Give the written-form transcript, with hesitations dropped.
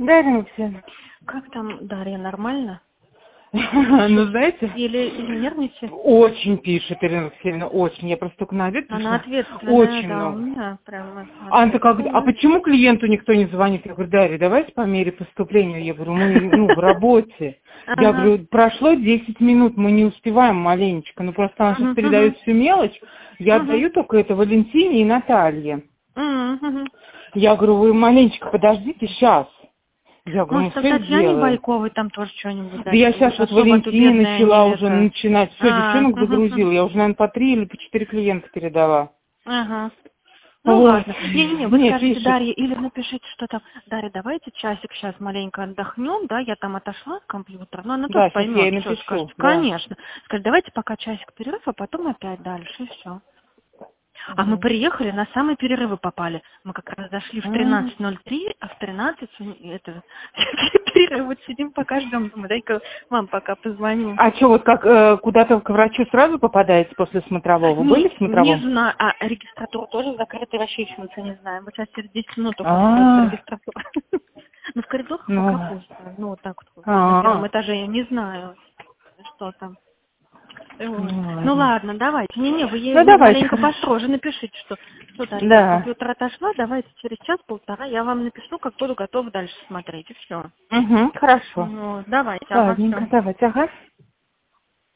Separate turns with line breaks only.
Дарья Алексеевна.
Как там, Дарья, нормально?
Ну, знаете,
Или нервничает?
очень пишет Ирина Алексеевна, очень. Я просто только на обед пришла.
Она ответственная,
Очень
да, у
много.
меня прямо
Анна как, а
ответственная.
почему клиенту никто не звонит? Я говорю, Дарья, давайте по мере поступления. Я говорю, мы в работе. Я
Ага.
говорю, прошло 10 минут, мы не успеваем маленечко. Ну, просто она сейчас
Мгм,
передает всю мелочь. Я
мгм,
отдаю только это Валентине и Наталье.
мгм, мгм.
Я говорю, вы маленечко подождите сейчас. Я говорю, мы
Может,
все
Татьяне
сделаем.
Байковой там тоже что-нибудь
Да
дать?
я
Вы
сейчас
же
вот
особо-то
Валентине
бедная
начала
не
уже
это.
начинать. Все, девчонок
Мгм, мгм.
загрузила. Я уже, наверное, по 3 или по 4 клиента передала.
Ага. Ну
Вот.
ладно. Не-не-не, вы
Не,
скажите
пишет.
Дарье или напишите, что там, Дарья, давайте часик сейчас маленько отдохнем, да, я там отошла от компьютера, но она тоже
Да, сейчас я
поймет,
ей
все скажет.
напишу, да.
Конечно. Скажет, давайте пока часик перерыв, а потом опять дальше, и все. А мы
Мгм.
приехали, на самые перерывы попали. Мы как раз зашли в
М.
13:03, а в 13 это перерыв. Вот сидим, пока ждем. Думаю, дай-ка вам пока позвоню.
А что, вот как куда-то к врачу сразу попадаете после смотрового? Были в
Не
смотровом?
знаю. А регистратура тоже закрыта, вообще еще ничего не знаем. Вот сейчас через 10 минут только откроется
А,
регистратура. Ну, в коридорах
ну,
пока пусто. Ну, вот так вот, на первом
а,
этаже. Я не знаю, что там. Вот.
ну
Ну
ладно.
ладно, давайте. Не-не, вы ей
Ну давайте,
маленько
хорошо.
построже напишите, что Дарья от
Да.
компьютера отошла, давайте через час-полтора я вам напишу, как буду готова дальше смотреть, и все.
Угу, хорошо.
Вот, давайте, ага, все.
Ладненько, давайте, ага.